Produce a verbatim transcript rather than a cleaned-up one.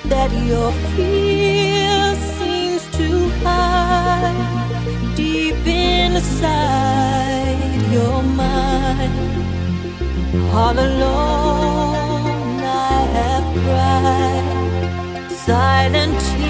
that your fear seems to hide deep inside your mind. All alone I have cried silent tears